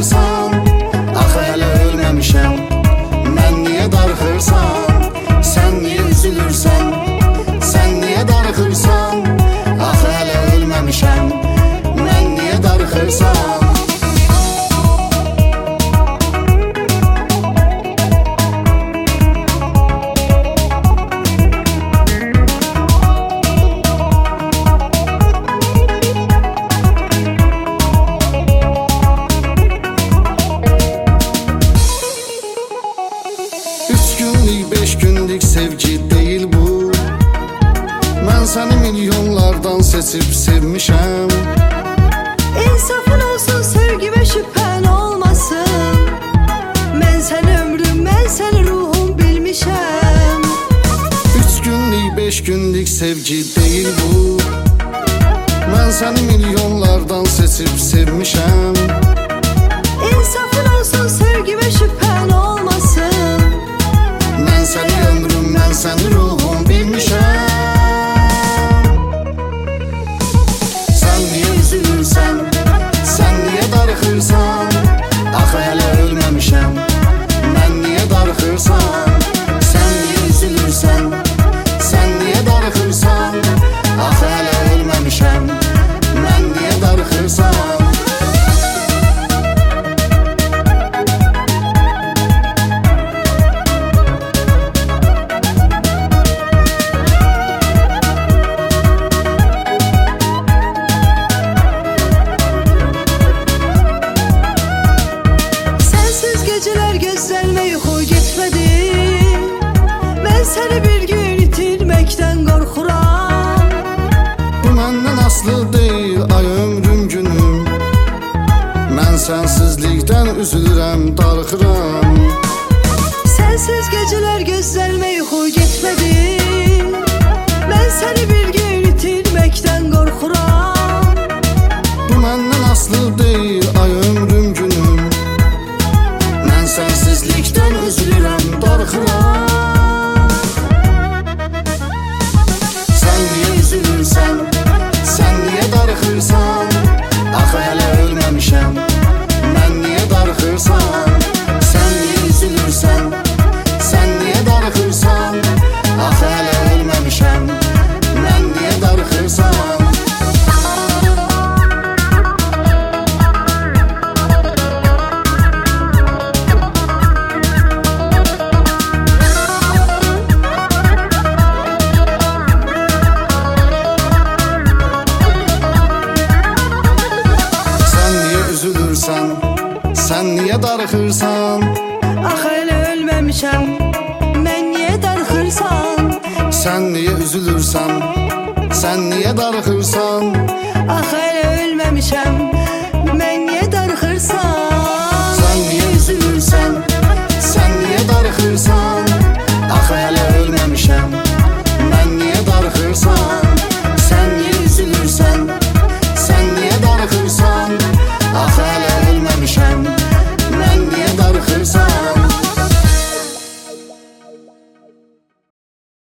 darıxırsan? Axı hələ ölməmişəm, mən niyə darıxırsan? Sən niyə üzülürsən? Sən niyə darıxırsan? Axı hələ ölməmişəm, mən niyə darıxırsan? Beş günlük sevgi değil bu. Mən səni milyonlardan seçib sevmişəm. İnsafın olsun, sevgime şüphen olmasın. Mən səni ömrüm, mən səni ruhum bilmişəm. 3 günlük, 5 günlük sevgi değil bu. Mən səni milyonlardan seçib sevmişəm. İnsafın olsun, sevgime şüphen olmasın. Mən səni ömrüm, mən səni ruhum bilmişəm. Sən niyə üzülürsən? Sən niyə darıxırsan? Axı hələ ölməmişəm, mən niyə darıxırsan? Sən niyə üzülürsən? Sən niyə darıxırsan? Axı hələ ölməmişəm, mən niyə darıxırsan? Geceler gözlerime yuxu getmədi. Mən səni bir gün itirməkdən qorxuram. Bu məndən aslı deyil, ay ömrüm günüm. Mən sənsizlikdən üzülürəm, darıxıram. Sensiz geceler gözlerime yuxu getmədi. Mən səni bir gün itirməkdən qorxuram. Bu məndən aslı deyil, ay ömrüm günüm. Mən sənsizlikdən üzülürəm, darıxıram. Sən niyə üzülürsən? Sən niyə darıxırsan? Axı hələ ölməmişəm, mən niyə darıxırsan? Sən niyə üzülürsən? Sən niyə darıxırsan? Axı hələ ölməmişəm, mən niyə darıxırsan? Sən niyə darıxırsan? Axı hələ ölməmişəm, mən niyə darıxırsan? Sən niyə üzülürsən? Sən niyə darıxırsan? Axı hələ ölməmişəm,